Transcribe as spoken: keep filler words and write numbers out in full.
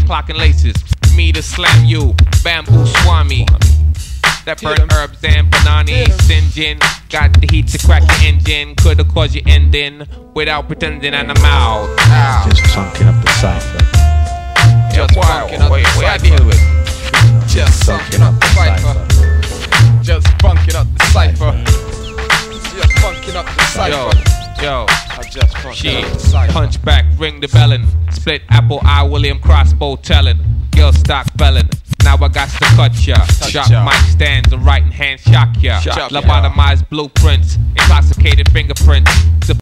clocking laces. Me to slam you, bamboo swami. That burnt herbs and banani, singeing. Got the heat to crack your engine. Coulda caused your ending without pretending and I'm out. Just funking up the cipher. Just funking up the cipher. I deal with. Just funking up the cipher. Just funking up the cipher. Just funking up the cipher. Yo, I just funking she up the cipher. punch back, ring the bellin'. Split apple eye, William Crossbow tellin'. Girl stock bellin'. Now I got to cut ya. Shot ya. mic stands, a right hand shock ya. Shock ya. Lobotomized blueprints, intoxicated fingerprints.